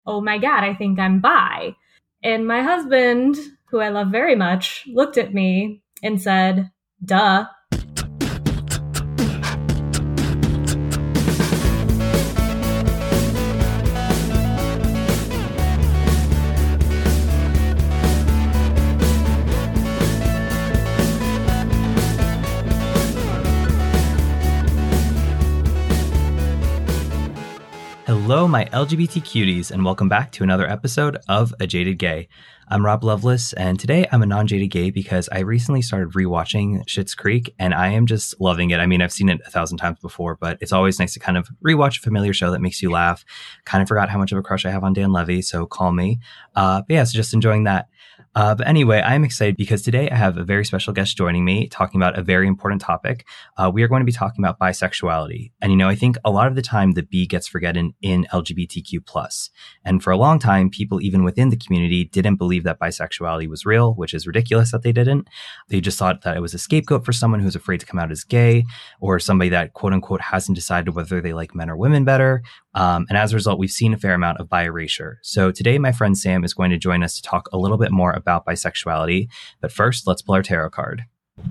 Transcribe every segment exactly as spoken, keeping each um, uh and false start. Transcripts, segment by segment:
oh my God, I think I'm bi. And my husband, who I love very much, looked at me and said, duh. Hello, my L G B T cuties, and welcome back to another episode of A Jaded Gay. I'm Rob Lovelace, and today I'm a non-jaded gay because I recently started rewatching Schitt's Creek, and I am just loving it. I mean, I've seen it a thousand times before, but it's always nice to kind of rewatch a familiar show that makes you laugh. Kind of forgot how much of a crush I have on Dan Levy, so call me. Uh, but yeah, so just enjoying that. Uh, but anyway, I'm excited because today I have a very special guest joining me talking about a very important topic. Uh, we are going to be talking about bisexuality. And, you know, I think a lot of the time the B gets forgotten in L G B T Q plus. And for a long time, people even within the community didn't believe that bisexuality was real, which is ridiculous that they didn't. They just thought that it was a scapegoat for someone who's afraid to come out as gay or somebody that, quote unquote, hasn't decided whether they like men or women better. Um, and as a result, we've seen a fair amount of bi erasure. So today, my friend Sam is going to join us to talk a little bit more about bisexuality. But first, let's pull our tarot card.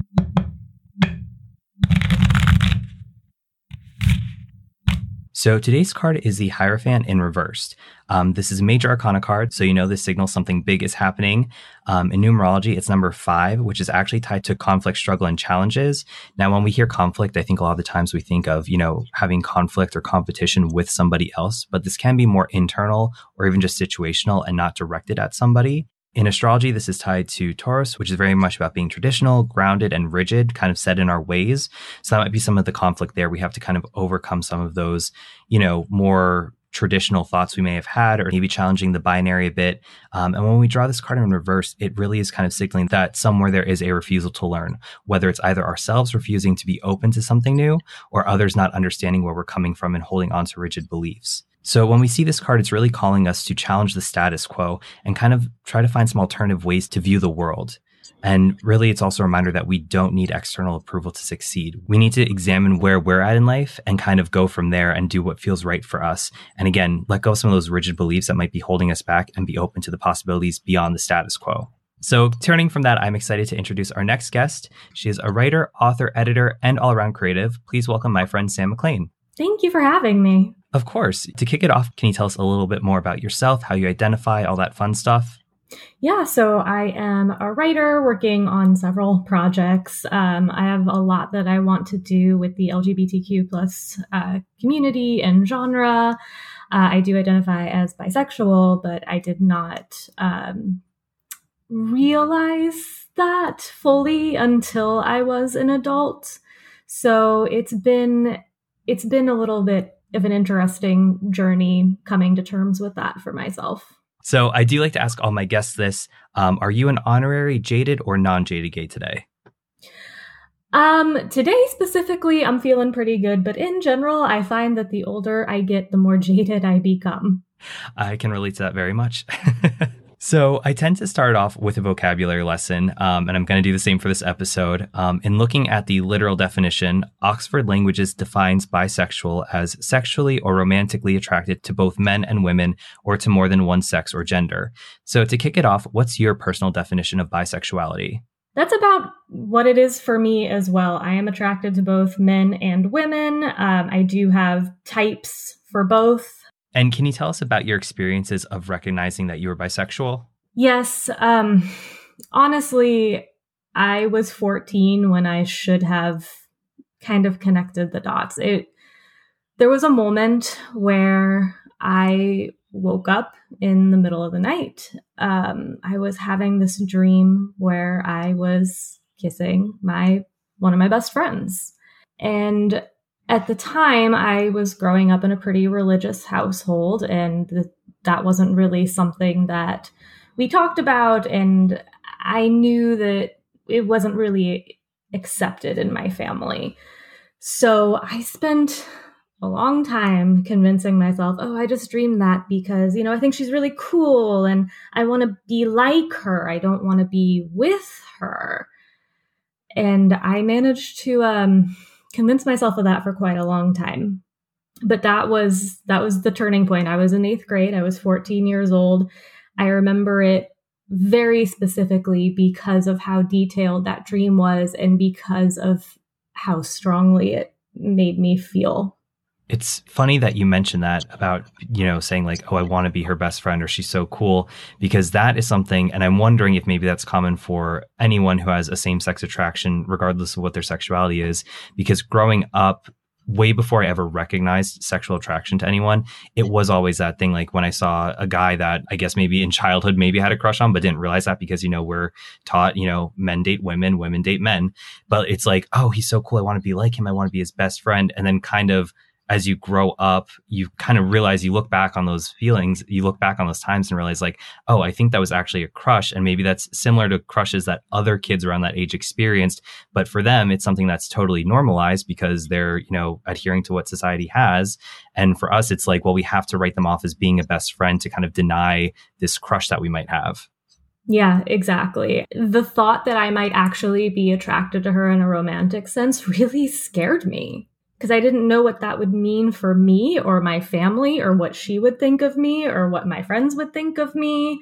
So today's card is the Hierophant in reversed. Um, this is a major arcana card, so you know this signals something big is happening. Um, in numerology, it's number five, which is actually tied to conflict, struggle, and challenges. Now, when we hear conflict, I think a lot of the times we think of, you know, having conflict or competition with somebody else, but this can be more internal or even just situational and not directed at somebody. In astrology, this is tied to Taurus, which is very much about being traditional, grounded, and rigid, kind of set in our ways. So that might be some of the conflict there. We have to kind of overcome some of those, you know, more traditional thoughts we may have had, or maybe challenging the binary a bit. Um, and when we draw this card in reverse, it really is kind of signaling that somewhere there is a refusal to learn, whether it's either ourselves refusing to be open to something new or others not understanding where we're coming from and holding on to rigid beliefs. So when we see this card, it's really calling us to challenge the status quo and kind of try to find some alternative ways to view the world. And really, it's also a reminder that we don't need external approval to succeed. We need to examine where we're at in life and kind of go from there and do what feels right for us. And again, let go of some of those rigid beliefs that might be holding us back and be open to the possibilities beyond the status quo. So turning from that, I'm excited to introduce our next guest. She is a writer, author, editor, and all-around creative. Please welcome my friend Sam McLean. Thank you for having me. Of course. To kick it off, can you tell us a little bit more about yourself, how you identify, all that fun stuff? Yeah, so I am a writer working on several projects. Um, I have a lot that I want to do with the L G B T Q plus uh, community and genre. Uh, I do identify as bisexual, but I did not um, realize that fully until I was an adult. So it's been it's been a little bit of an interesting journey coming to terms with that for myself. So I do like to ask all my guests this. Um, are you an honorary jaded or non-jaded gay today? Um, today specifically, I'm feeling pretty good. But in general, I find that the older I get, the more jaded I become. I can relate to that very much. So I tend to start off with a vocabulary lesson, um, and I'm going to do the same for this episode. Um, in looking at the literal definition, Oxford Languages defines bisexual as sexually or romantically attracted to both men and women or to more than one sex or gender. So to kick it off, what's your personal definition of bisexuality? That's about what it is for me as well. I am attracted to both men and women. Um, I do have types for both. And can you tell us about your experiences of recognizing that you were bisexual? Yes. Um, honestly, I was fourteen when I should have kind of connected the dots. It, there was a moment where I woke up in the middle of the night. Um, I was having this dream where I was kissing my one of my best friends. And at the time, I was growing up in a pretty religious household, and th- that wasn't really something that we talked about. And I knew that it wasn't really accepted in my family. So I spent a long time convincing myself, oh, I just dreamed that because, you know, I think she's really cool and I want to be like her. I don't want to be with her. And I managed to um, convince myself of that for quite a long time. But that was that was the turning point. I was in eighth grade. I was fourteen years old. I remember it very specifically because of how detailed that dream was and because of how strongly it made me feel. It's funny that you mentioned that about, you know, saying like, oh, I want to be her best friend or she's so cool, because that is something. And I'm wondering if maybe that's common for anyone who has a same sex attraction, regardless of what their sexuality is, because growing up, way before I ever recognized sexual attraction to anyone, it was always that thing. Like when I saw a guy that I guess maybe in childhood maybe had a crush on, but didn't realize that because, you know, we're taught, you know, men date women, women date men. But it's like, oh, he's so cool. I want to be like him. I want to be his best friend. And then kind of as you grow up, you kind of realize, you look back on those feelings, you look back on those times and realize like, oh, I think that was actually a crush. And maybe that's similar to crushes that other kids around that age experienced. But for them, it's something that's totally normalized because they're, you know, adhering to what society has. And for us, it's like, well, we have to write them off as being a best friend to kind of deny this crush that we might have. Yeah, exactly. The thought that I might actually be attracted to her in a romantic sense really scared me, because I didn't know what that would mean for me or my family or what she would think of me or what my friends would think of me.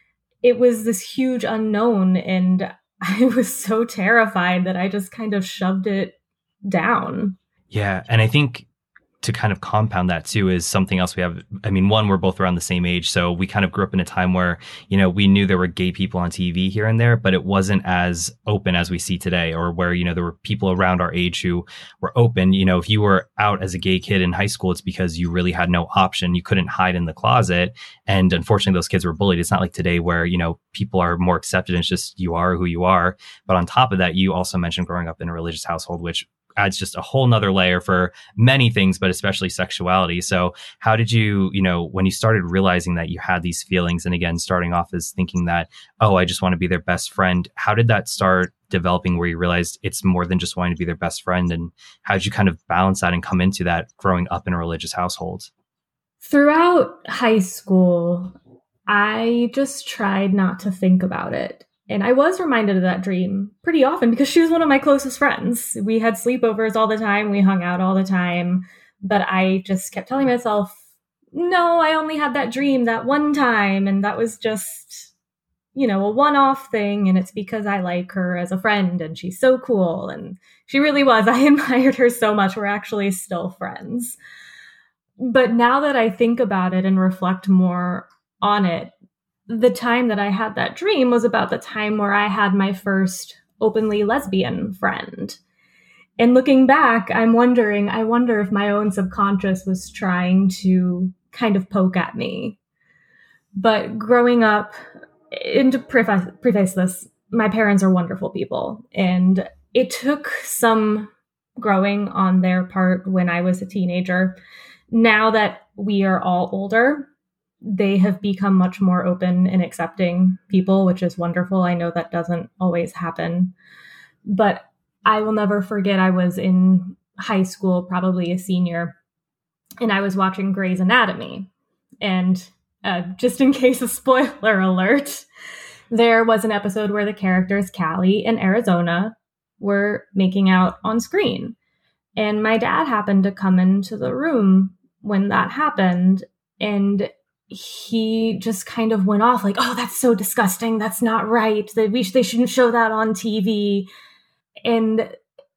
It was this huge unknown, and I was so terrified that I just kind of shoved it down. Yeah. And I think to kind of compound that too is something else we have. I mean, one, we're both around the same age. So we kind of grew up in a time where, you know, we knew there were gay people on T V here and there, but it wasn't as open as we see today, or where, you know, there were people around our age who were open. You know, if you were out as a gay kid in high school, it's because you really had no option. You couldn't hide in the closet. And unfortunately, those kids were bullied. It's not like today where, you know, people are more accepted. It's just you are who you are. But on top of that, you also mentioned growing up in a religious household, which adds just a whole nother layer for many things, but especially sexuality. So how did you, you know, when you started realizing that you had these feelings, and again, starting off as thinking that, oh, I just want to be their best friend, how did that start developing where you realized it's more than just wanting to be their best friend? And how did you kind of balance that and come into that growing up in a religious household? Throughout high school, I just tried not to think about it. And I was reminded of that dream pretty often because she was one of my closest friends. We had sleepovers all the time. We hung out all the time. But I just kept telling myself, no, I only had that dream that one time. And that was just, you know, a one-off thing. And it's because I like her as a friend and she's so cool. And she really was. I admired her so much. We're actually still friends. But now that I think about it and reflect more on it, the time that I had that dream was about the time where I had my first openly lesbian friend. And looking back, I'm wondering, I wonder if my own subconscious was trying to kind of poke at me. But growing up, and to preface, preface this, my parents are wonderful people. And it took some growing on their part when I was a teenager. Now that we are all older, they have become much more open and accepting people, which is wonderful. I know that doesn't always happen, but I will never forget. I was in high school, probably a senior, and I was watching Grey's Anatomy. And uh, just in case of spoiler alert, there was an episode where the characters Callie and Arizona were making out on screen. And my dad happened to come into the room when that happened, and he just kind of went off like, oh, that's so disgusting. That's not right. That we sh- they shouldn't show that on T V. And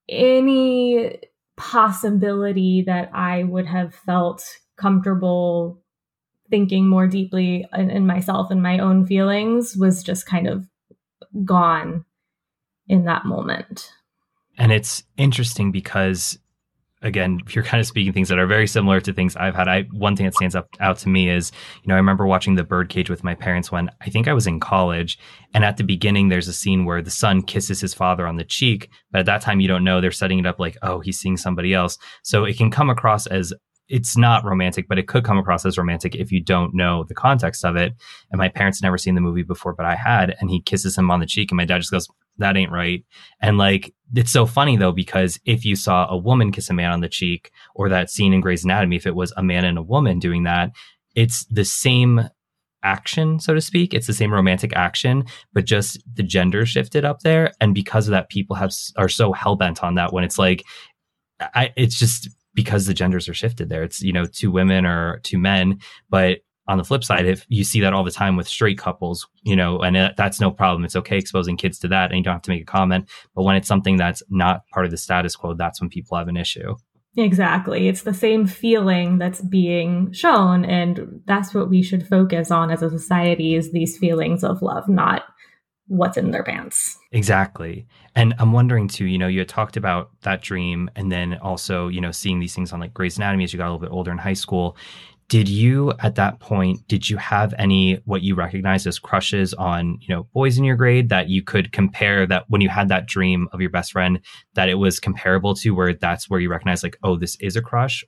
any possibility that I would have felt comfortable thinking more deeply in, in myself and my own feelings was just kind of gone in that moment. And it's interesting because, again, you're kind of speaking things that are very similar to things I've had. I one thing that stands up out to me is, you know, I remember watching The Birdcage with my parents when I think I was in college. And at the beginning, there's a scene where the son kisses his father on the cheek. But at that time, you don't know. They're setting it up like, oh, he's seeing somebody else. So it can come across as, it's not romantic, but it could come across as romantic if you don't know the context of it. And my parents had never seen the movie before, but I had. And he kisses him on the cheek. And my dad just goes, that ain't right. And like, it's so funny though, because if you saw a woman kiss a man on the cheek, or that scene in Grey's Anatomy, if it was a man and a woman doing that, it's the same action, so to speak. It's the same romantic action, but just the gender shifted up there. And because of that, people have are so hell bent on that when it's like, I, it's just, because the genders are shifted there. It's, you know, two women or two men. But on the flip side, if you see that all the time with straight couples, you know, and it, that's no problem. It's okay exposing kids to that and you don't have to make a comment. But when it's something that's not part of the status quo, that's when people have an issue. Exactly. It's the same feeling that's being shown. And that's what we should focus on as a society, is these feelings of love, not what's in their pants. Exactly. And I'm wondering too, you know, you had talked about that dream and then also, you know, seeing these things on like Grey's Anatomy as you got a little bit older in high school. Did you, at that point, did you have any, what you recognized as crushes on, you know, boys in your grade that you could compare, that when you had that dream of your best friend, that it was comparable to, where that's where you recognize like, oh, this is a crush?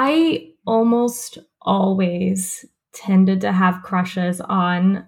I almost always tended to have crushes on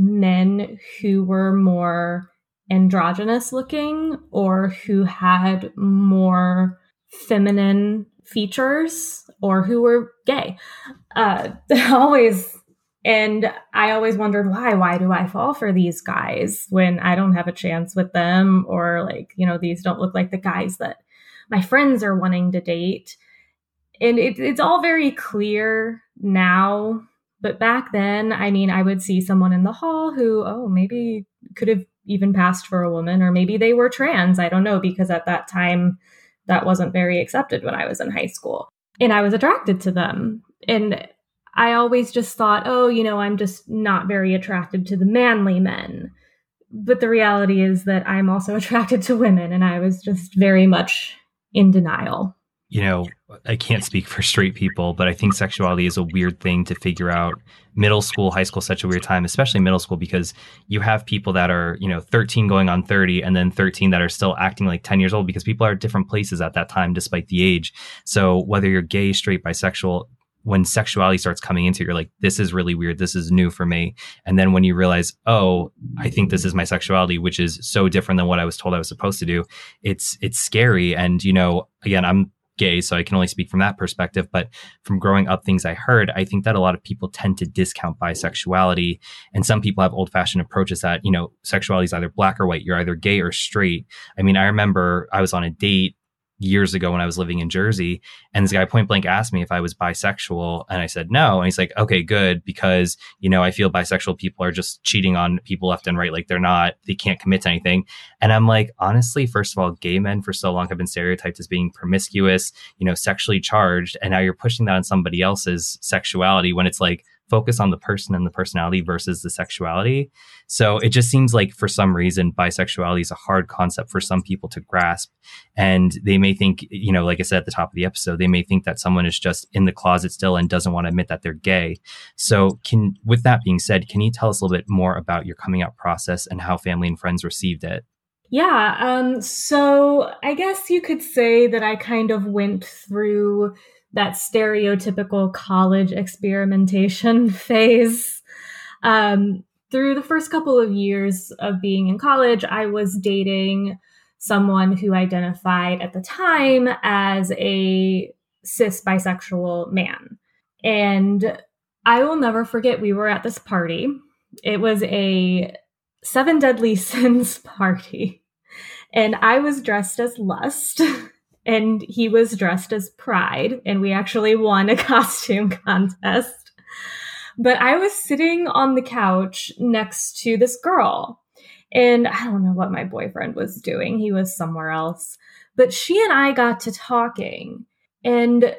men who were more androgynous looking or who had more feminine features or who were gay. Uh, always. And I always wondered why, why do I fall for these guys when I don't have a chance with them? Or like, you know, these don't look like the guys that my friends are wanting to date. And it, it's all very clear now. But back then, I mean, I would see someone in the hall who, oh, maybe could have even passed for a woman, or maybe they were trans. I don't know, because at that time, that wasn't very accepted when I was in high school. And I was attracted to them. And I always just thought, oh, you know, I'm just not very attracted to the manly men. But the reality is that I'm also attracted to women. And I was just very much in denial. You know, I can't speak for straight people, but I think sexuality is a weird thing to figure out. Middle school, high school, such a weird time, especially middle school, because you have people that are, you know, thirteen going on thirty and then thirteen that are still acting like ten years old, because people are at different places at that time, despite the age. So whether you're gay, straight, bisexual, when sexuality starts coming into it, you're like, this is really weird. This is new for me. And then when you realize, oh, I think this is my sexuality, which is so different than what I was told I was supposed to do, it's, it's scary. And, you know, again, I'm gay, so I can only speak from that perspective. But from growing up, things I heard, I think that a lot of people tend to discount bisexuality. And some people have old fashioned approaches that, you know, sexuality is either black or white. You're either gay or straight. I mean, I remember I was on a date years ago when I was living in Jersey, and this guy point blank asked me if I was bisexual, and I said no. And he's like, okay, good, because, you know, I feel bisexual people are just cheating on people left and right. Like they're not, they can't commit to anything. And I'm like, honestly, first of all, gay men for so long have been stereotyped as being promiscuous, you know, sexually charged. And now you're pushing that on somebody else's sexuality when it's like, focus on the person and the personality versus the sexuality. So it just seems like for some reason, bisexuality is a hard concept for some people to grasp. And they may think, you know, like I said at the top of the episode, they may think that someone is just in the closet still and doesn't want to admit that they're gay. So can, with that being said, can you tell us a little bit more about your coming out process and how family and friends received it? Yeah. Um, so I guess you could say that I kind of went through that stereotypical college experimentation phase. Um, through the first couple of years of being in college, I was dating someone who identified at the time as a cis bisexual man. And I will never forget, we were at this party. It was a Seven Deadly Sins party. And I was dressed as Lust. And he was dressed as Pride, and we actually won a costume contest. But I was sitting on the couch next to this girl, and I don't know what my boyfriend was doing. He was somewhere else. But she and I got to talking, and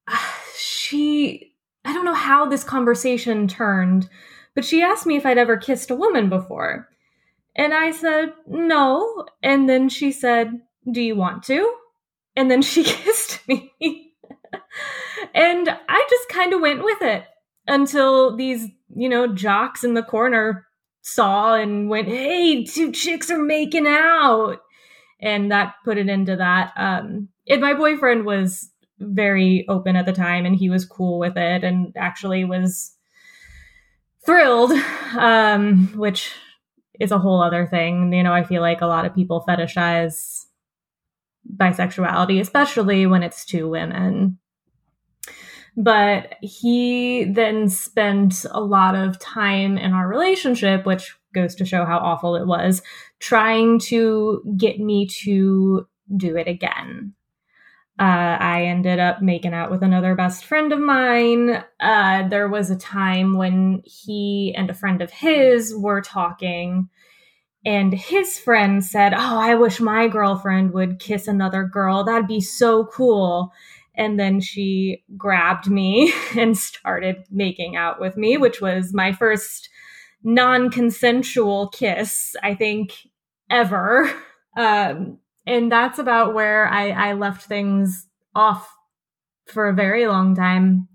she, I don't know how this conversation turned, but she asked me if I'd ever kissed a woman before. And I said, no. And then she said, do you want to? And then she kissed me. And I just kind of went with it until these, you know, jocks in the corner saw and went, hey, two chicks are making out. And that put it into that. Um, and my boyfriend was very open at the time, and he was cool with it and actually was thrilled, um, which is a whole other thing. You know, I feel like a lot of people fetishize bisexuality, especially when it's two women. But he then spent a lot of time in our relationship, which goes to show how awful it was, trying to get me to do it again. Uh, I ended up making out with another best friend of mine. Uh, there was a time when he and a friend of his were talking, and his friend said, "Oh, I wish my girlfriend would kiss another girl. That'd be so cool." And then she grabbed me and started making out with me, which was my first non-consensual kiss, I think, ever. Um, and that's about where I, I left things off for a very long time.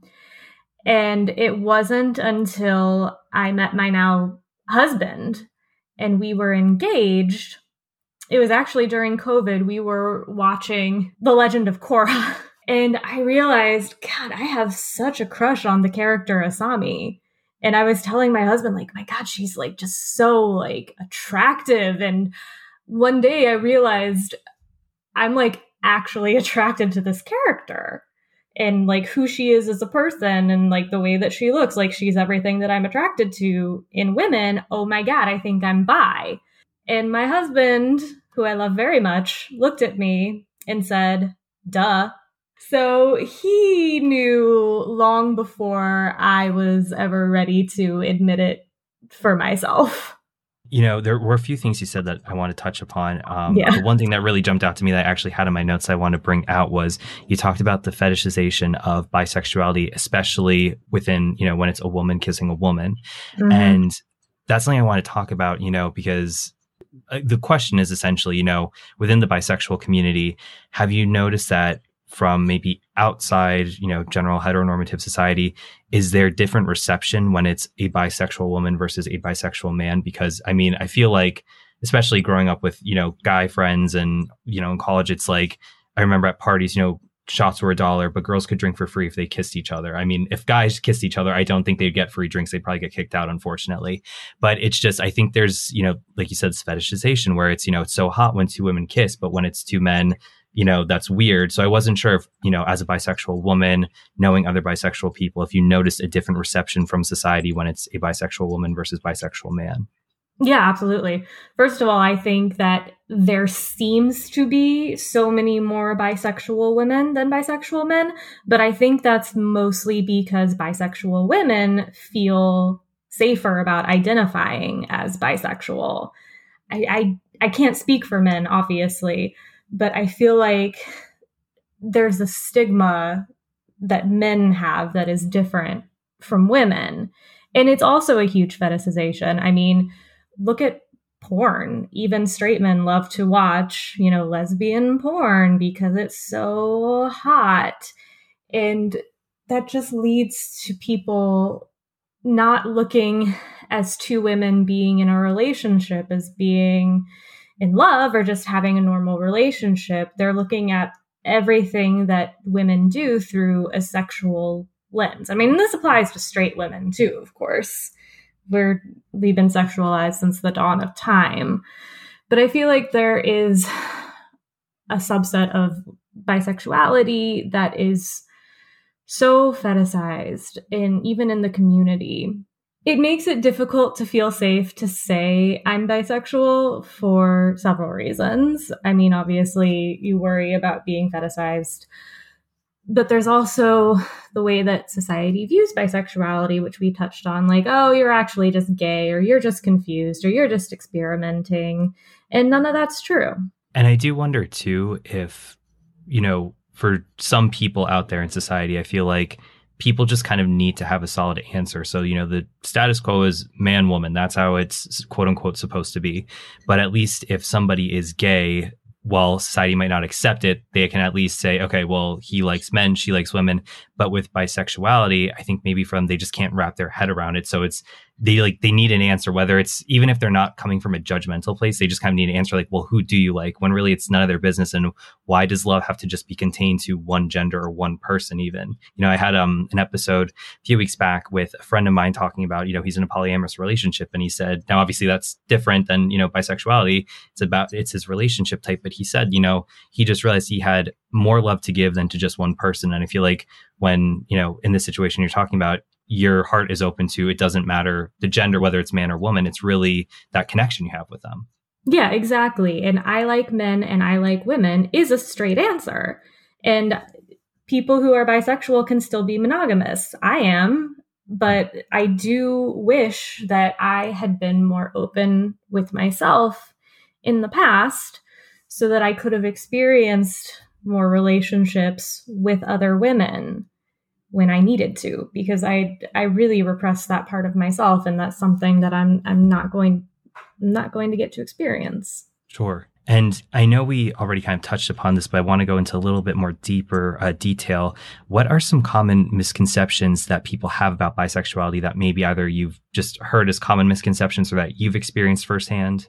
And it wasn't until I met my now husband and we were engaged. It was actually during COVID. We were watching The Legend of Korra. And I realized, God, I have such a crush on the character Asami. And I was telling my husband, like, my God, she's like just so like attractive. And one day I realized I'm like actually attracted to this character and like who she is as a person and like the way that she looks. Like she's everything that I'm attracted to in women. Oh my God, I think I'm bi. And my husband, who I love very much, looked at me and said, duh. So he knew long before I was ever ready to admit it for myself. You know, there were a few things you said that I want to touch upon. Um, yeah. The one thing that really jumped out to me that I actually had in my notes I want to bring out was you talked about the fetishization of bisexuality, especially within, you know, when it's a woman kissing a woman. Mm-hmm. And that's something I want to talk about, you know, because the question is essentially, you know, within the bisexual community, have you noticed that from maybe outside, you know, general heteronormative society, is there different reception when it's a bisexual woman versus a bisexual man? Because I mean, I feel like, especially growing up with, you know, guy friends and, you know, in college, it's like, I remember at parties, you know, shots were a dollar, but girls could drink for free if they kissed each other. I mean, if guys kissed each other, I don't think they'd get free drinks. They'd probably get kicked out, unfortunately. But it's just, I think there's, you know, like you said, this fetishization where it's, you know, it's so hot when two women kiss, but when it's two men, you know, that's weird. So I wasn't sure if, you know, as a bisexual woman, knowing other bisexual people, if you noticed a different reception from society when it's a bisexual woman versus bisexual man. Yeah, absolutely. First of all, I think that there seems to be so many more bisexual women than bisexual men, but I think that's mostly because bisexual women feel safer about identifying as bisexual. I, I, I can't speak for men, obviously, but I feel like there's a stigma that men have that is different from women. And it's also a huge fetishization. I mean, look at porn. Even straight men love to watch, you know, lesbian porn because it's so hot. And that just leads to people not looking as two women being in a relationship as being in love or just having a normal relationship. They're looking at everything that women do through a sexual lens. I mean, this applies to straight women too, of course. We're, we've been sexualized since the dawn of time. But I feel like there is a subset of bisexuality that is so fetishized, and even in the community. It makes it difficult to feel safe to say I'm bisexual for several reasons. I mean, obviously, you worry about being fetishized, but there's also the way that society views bisexuality, which we touched on, like, oh, you're actually just gay, or you're just confused, or you're just experimenting. And none of that's true. And I do wonder, too, if, you know, for some people out there in society, I feel like people just kind of need to have a solid answer. So, you know, the status quo is man, woman. That's how it's quote unquote supposed to be. But at least if somebody is gay, while society might not accept it, they can at least say, okay, well, he likes men, she likes women. But with bisexuality, I think maybe for them, they just can't wrap their head around it. So it's, they like, they need an answer, whether it's, even if they're not coming from a judgmental place, they just kind of need an answer like, well, who do you like? When really it's none of their business. And why does love have to just be contained to one gender or one person even? You know, I had um an episode a few weeks back with a friend of mine talking about, you know, he's in a polyamorous relationship. And he said, now, obviously that's different than, you know, bisexuality. It's about, it's his relationship type. But he said, you know, he just realized he had more love to give than to just one person. And I feel like when, you know, in this situation you're talking about, your heart is open to, it doesn't matter the gender, whether it's man or woman, it's really that connection you have with them. Yeah, exactly. And I like men and I like women is a straight answer. And people who are bisexual can still be monogamous. I am, but I do wish that I had been more open with myself in the past so that I could have experienced more relationships with other women when I needed to, because I I really repressed that part of myself, and that's something that I'm I'm not going I'm not going to get to experience. Sure. And I know we already kind of touched upon this, but I want to go into a little bit more deeper uh, detail. What are some common misconceptions that people have about bisexuality that maybe either you've just heard as common misconceptions or that you've experienced firsthand?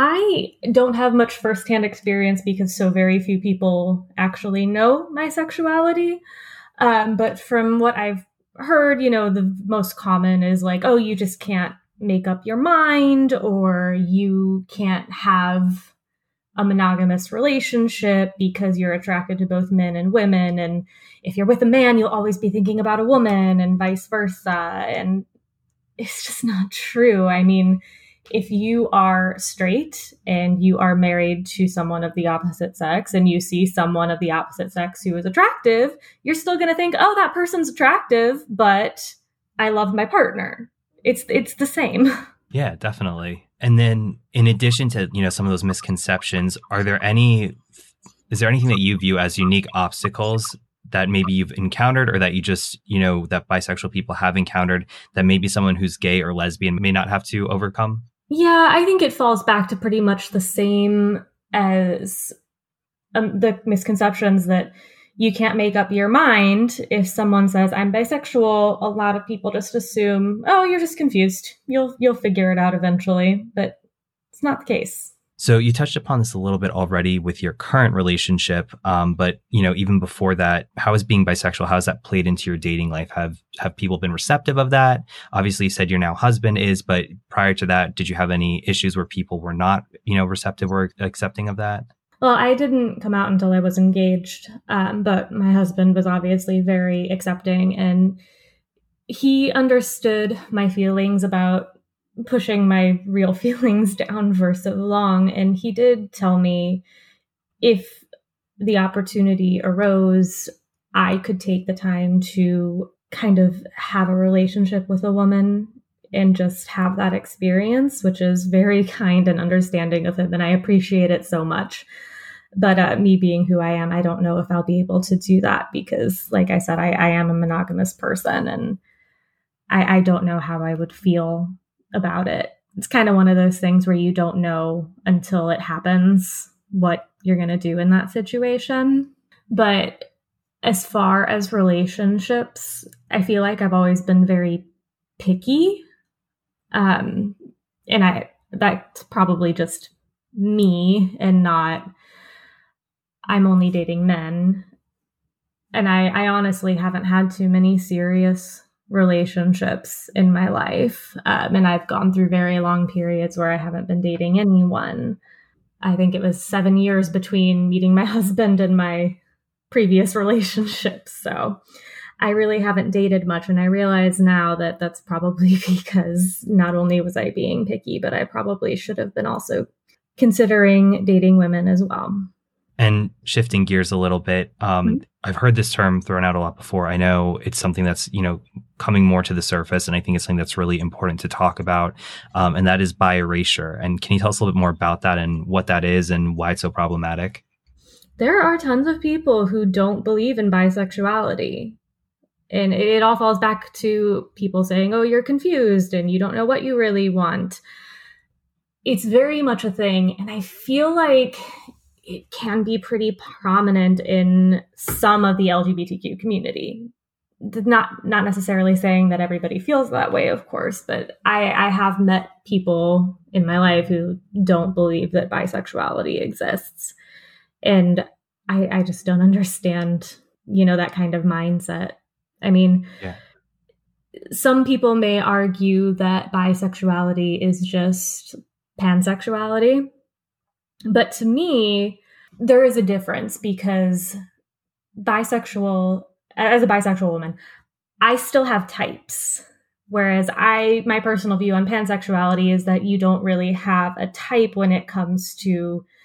I don't have much firsthand experience because so very few people actually know my sexuality. Um, but from what I've heard, you know, the most common is like, oh, you just can't make up your mind, or you can't have a monogamous relationship because you're attracted to both men and women. And if you're with a man, you'll always be thinking about a woman, and vice versa. And it's just not true. I mean, if you are straight and you are married to someone of the opposite sex and you see someone of the opposite sex who is attractive, you're still going to think, oh, that person's attractive, but I love my partner. It's it's the same. Yeah, definitely. And then in addition to, you know, some of those misconceptions, are there any, is there anything that you view as unique obstacles that maybe you've encountered, or that you just, you know, that bisexual people have encountered that maybe someone who's gay or lesbian may not have to overcome? Yeah, I think it falls back to pretty much the same as um, the misconceptions that you can't make up your mind. If someone says, I'm bisexual, a lot of people just assume, oh, you're just confused. You'll you'll figure it out eventually. But it's not the case. So you touched upon this a little bit already with your current relationship. Um, but, you know, even before that, how is being bisexual, how has that played into your dating life? Have have people been receptive of that? Obviously, you said your now husband is, but prior to that, did you have any issues where people were not, you know, receptive or accepting of that? Well, I didn't come out until I was engaged, um, but my husband was obviously very accepting, and he understood my feelings about pushing my real feelings down for so long. And he did tell me if the opportunity arose, I could take the time to kind of have a relationship with a woman and just have that experience, which is very kind and understanding of him. And I appreciate it so much. But uh, me being who I am, I don't know if I'll be able to do that because, like I said, I, I am a monogamous person, and I, I don't know how I would feel about it. It's kind of one of those things where you don't know until it happens what you're going to do in that situation. But as far as relationships, I feel like I've always been very picky. Um, and I that's probably just me and not I'm only dating men. And I, I honestly haven't had too many serious relationships in my life. Um, and I've gone through very long periods where I haven't been dating anyone. I think it was seven years between meeting my husband and my previous relationships. So I really haven't dated much. And I realize now that that's probably because not only was I being picky, but I probably should have been also considering dating women as well. And shifting gears a little bit, um, mm-hmm. I've heard this term thrown out a lot before. I know it's something that's, you know, coming more to the surface, and I think it's something that's really important to talk about, um, and that is bi-erasure. And can you tell us a little bit more about that and what that is and why it's so problematic? There are tons of people who don't believe in bisexuality. And it, it all falls back to people saying, oh, you're confused and you don't know what you really want. It's very much a thing. And I feel like it can be pretty prominent in some of the L G B T Q community. Not not necessarily saying that everybody feels that way, of course, but I, I have met people in my life who don't believe that bisexuality exists. And I, I just don't understand, you know, that kind of mindset. I mean, yeah. Some people may argue that bisexuality is just pansexuality. But to me, there is a difference because bisexual, as a bisexual woman, I still have types. Whereas I, my personal view on pansexuality is that you don't really have a type when it comes to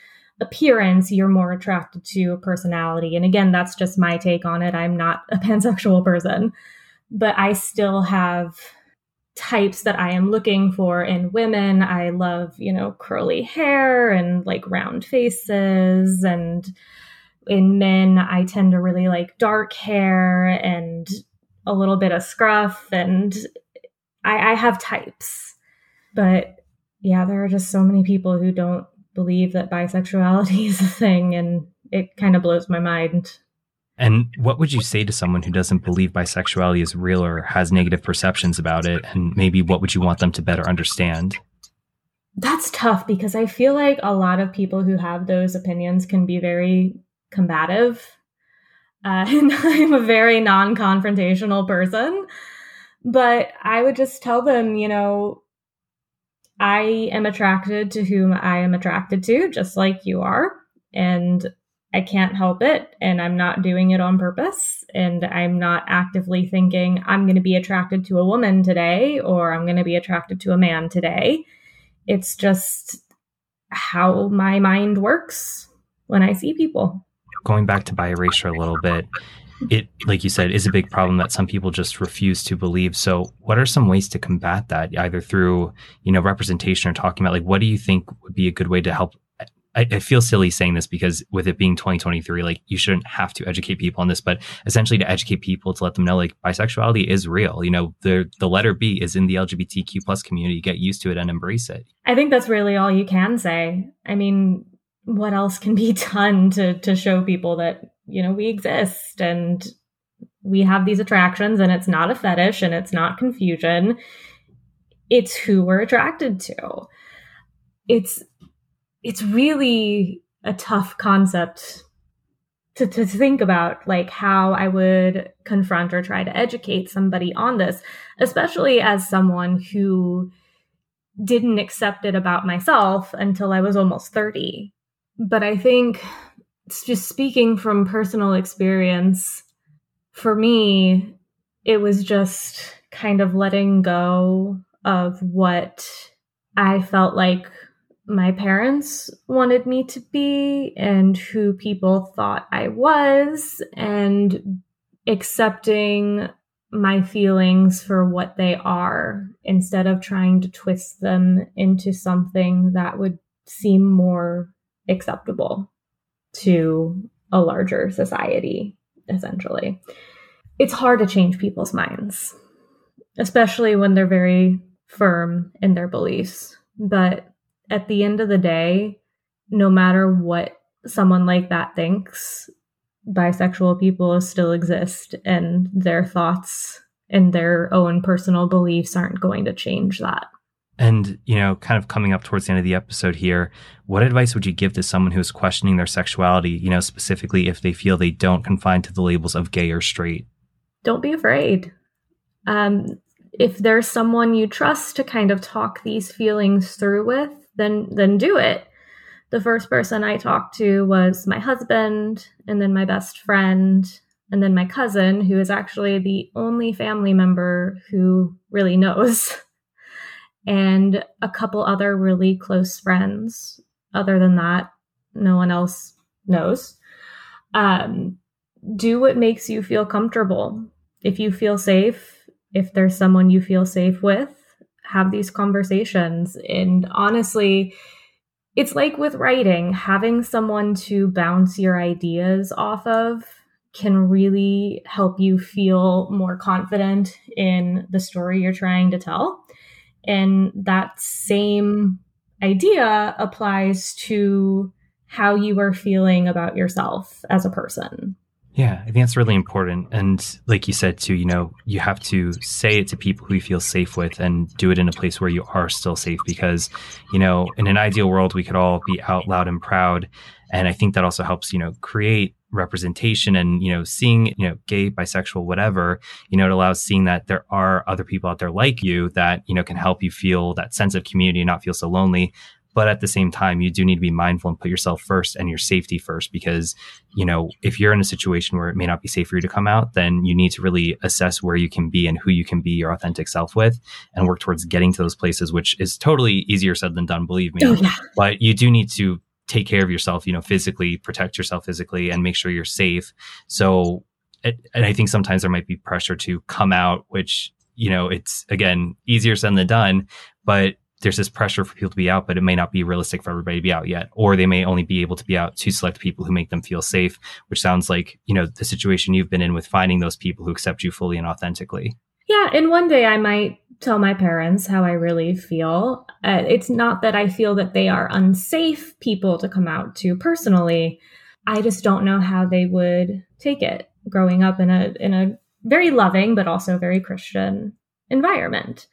appearance, you're more attracted to a personality. And again, that's just my take on it. I'm not a pansexual person, but I still have types that I am looking for in women. I love, you know, curly hair and like round faces. And in men, I tend to really like dark hair and a little bit of scruff. And I, I have types. But yeah, there are just so many people who don't believe that bisexuality is a thing. And it kind of blows my mind. And what would you say to someone who doesn't believe bisexuality is real or has negative perceptions about it? And maybe what would you want them to better understand? That's tough because I feel like a lot of people who have those opinions can be very combative. Uh, and I'm a very non-confrontational person. But I would just tell them, you know, I am attracted to whom I am attracted to, just like you are. And I can't help it, and I'm not doing it on purpose, and I'm not actively thinking I'm going to be attracted to a woman today or I'm going to be attracted to a man today. It's just how my mind works when I see people. Going back to bi erasure a little bit, it, like you said, is a big problem that some people just refuse to believe. So what are some ways to combat that, either through, you know, representation or talking about, like, what do you think would be a good way to help? I, I feel silly saying this because with it being twenty twenty-three, like you shouldn't have to educate people on this, but essentially to educate people, to let them know like bisexuality is real. You know, the the letter B is in the L G B T Q plus community. Get used to it and embrace it. I think that's really all you can say. I mean, what else can be done to to show people that, you know, we exist and we have these attractions and it's not a fetish and it's not confusion. It's who we're attracted to. It's It's really a tough concept to, to think about, like how I would confront or try to educate somebody on this, especially as someone who didn't accept it about myself until I was almost thirty. But I think, just speaking from personal experience, for me, it was just kind of letting go of what I felt like my parents wanted me to be and who people thought I was, and accepting my feelings for what they are instead of trying to twist them into something that would seem more acceptable to a larger society, essentially. It's hard to change people's minds, especially when they're very firm in their beliefs. But at the end of the day, no matter what someone like that thinks, bisexual people still exist, and their thoughts and their own personal beliefs aren't going to change that. And, you know, kind of coming up towards the end of the episode here, what advice would you give to someone who's questioning their sexuality, you know, specifically if they feel they don't confine to the labels of gay or straight? Don't be afraid. Um, if there's someone you trust to kind of talk these feelings through with, then then do it. The first person I talked to was my husband, and then my best friend, and then my cousin, who is actually the only family member who really knows, and a couple other really close friends. Other than that, no one else knows. Um, do what makes you feel comfortable. If you feel safe, if there's someone you feel safe with, have these conversations. And honestly, it's like with writing, having someone to bounce your ideas off of can really help you feel more confident in the story you're trying to tell. And that same idea applies to how you are feeling about yourself as a person. Yeah, I think that's really important. And like you said, too, you know, you have to say it to people who you feel safe with and do it in a place where you are still safe, because, you know, in an ideal world, we could all be out loud and proud. And I think that also helps, you know, create representation and, you know, seeing, you know, gay, bisexual, whatever, you know, it allows seeing that there are other people out there like you that, you know, can help you feel that sense of community and not feel so lonely. But at the same time, you do need to be mindful and put yourself first and your safety first, because, you know, if you're in a situation where it may not be safe for you to come out, then you need to really assess where you can be and who you can be your authentic self with and work towards getting to those places, which is totally easier said than done, believe me. Oh, yeah. But you do need to take care of yourself, you know, physically, protect yourself physically, and make sure you're safe. So, and I think sometimes there might be pressure to come out, which, you know, it's, again, easier said than done, but there's this pressure for people to be out, but it may not be realistic for everybody to be out yet, or they may only be able to be out to select people who make them feel safe, which sounds like, you know, the situation you've been in with finding those people who accept you fully and authentically. Yeah. And one day I might tell my parents how I really feel. Uh, it's not that I feel that they are unsafe people to come out to personally. I just don't know how they would take it growing up in a, in a very loving, but also very Christian environment.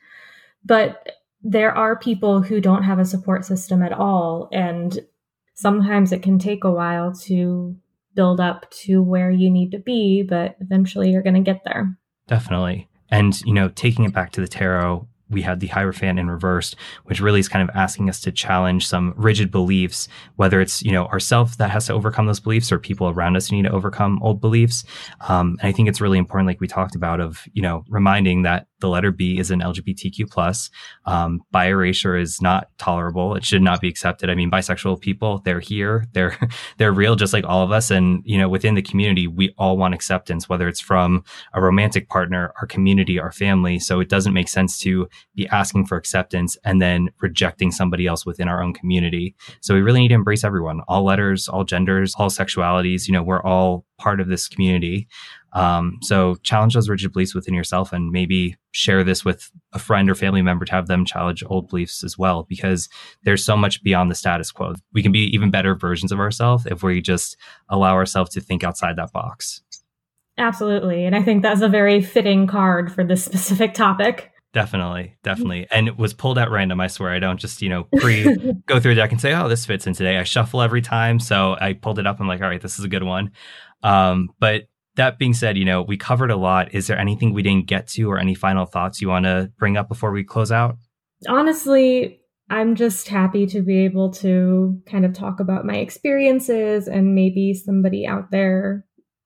But there are people who don't have a support system at all. And sometimes it can take a while to build up to where you need to be, but eventually you're going to get there. Definitely. And, you know, taking it back to the tarot, we had the Hierophant in reversed, which really is kind of asking us to challenge some rigid beliefs, whether it's, you know, ourselves that has to overcome those beliefs or people around us who need to overcome old beliefs. Um, and I think it's really important, like we talked about, of, you know, reminding that the letter B is an L G B T Q plus. Um, bi-erasure is not tolerable. It should not be accepted. I mean, bisexual people, they're here, they're, they're real, just like all of us. And, you know, within the community, we all want acceptance, whether it's from a romantic partner, our community, our family. So it doesn't make sense to be asking for acceptance and then rejecting somebody else within our own community. So we really need to embrace everyone, all letters, all genders, all sexualities. You know, we're all part of this community. Um, so challenge those rigid beliefs within yourself, and maybe share this with a friend or family member to have them challenge old beliefs as well, because there's so much beyond the status quo. We can be even better versions of ourselves if we just allow ourselves to think outside that box. Absolutely. And I think that's a very fitting card for this specific topic. Definitely, definitely. And it was pulled at random. I swear. I don't just, you know, pre go through a deck and say, oh, this fits in today. I shuffle every time. So I pulled it up. I'm like, all right, this is a good one. Um, but that being said, you know, we covered a lot. Is there anything we didn't get to or any final thoughts you want to bring up before we close out? Honestly, I'm just happy to be able to kind of talk about my experiences, and maybe somebody out there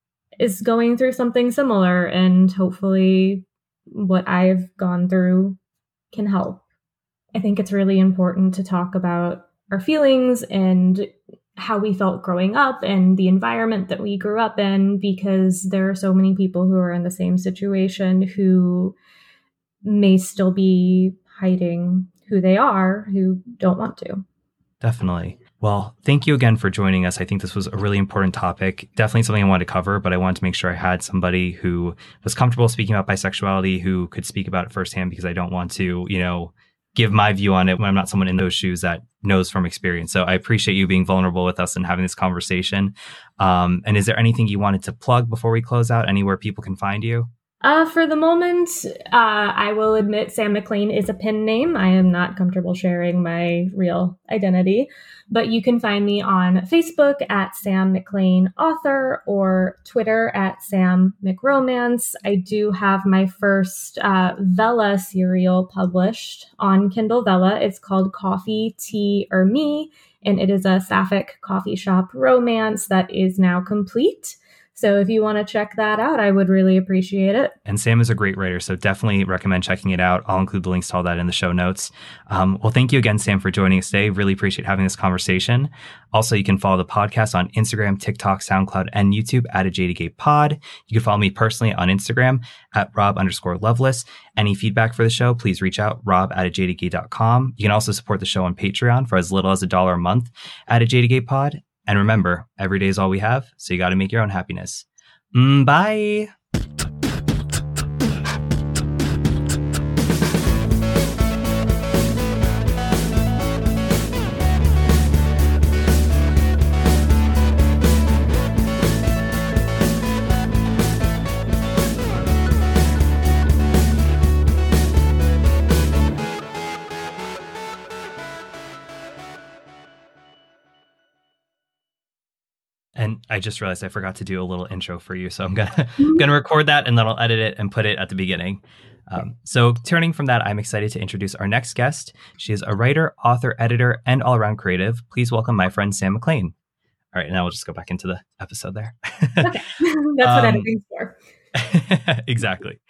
is going through something similar, and hopefully what I've gone through can help. I think it's really important to talk about our feelings and how we felt growing up and the environment that we grew up in, because there are so many people who are in the same situation who may still be hiding who they are, who don't want to. Definitely. Well, thank you again for joining us. I think this was a really important topic. Definitely something I wanted to cover, but I wanted to make sure I had somebody who was comfortable speaking about bisexuality, who could speak about it firsthand, because I don't want to, you know, give my view on it when I'm not someone in those shoes that knows from experience. So I appreciate you being vulnerable with us and having this conversation. Um, and is there anything you wanted to plug before we close out? Anywhere people can find you? Uh, for the moment, uh, I will admit Sam McLean is a pen name. I am not comfortable sharing my real identity, but you can find me on Facebook at Sam McLean Author or Twitter at Sam McRomance. I do have my first uh, Vella serial published on Kindle Vella. It's called Coffee, Tea, or Me, and it is a sapphic coffee shop romance that is now complete. So if you want to check that out, I would really appreciate it. And Sam is a great writer, so definitely recommend checking it out. I'll include the links to all that in the show notes. Um, well, thank you again, Sam, for joining us today. Really appreciate having this conversation. Also, you can follow the podcast on Instagram, TikTok, SoundCloud, and YouTube at A Jada Gay Pod. You can follow me personally on Instagram at Rob underscore Loveless. Any feedback for the show, please reach out, rob at a jada gay dot com. You can also support the show on Patreon for as little as a dollar a month at A Jada Gay Pod. And remember, every day is all we have, so you got to make your own happiness. Mm, bye. And I just realized I forgot to do a little intro for you. So I'm going to I'm gonna record that, and then I'll edit it and put it at the beginning. Um, so turning from that, I'm excited to introduce our next guest. She is a writer, author, editor, and all-around creative. Please welcome my friend, Sam McLean. All right, now we'll just go back into the episode there. Okay. That's what um, editing's for. Exactly.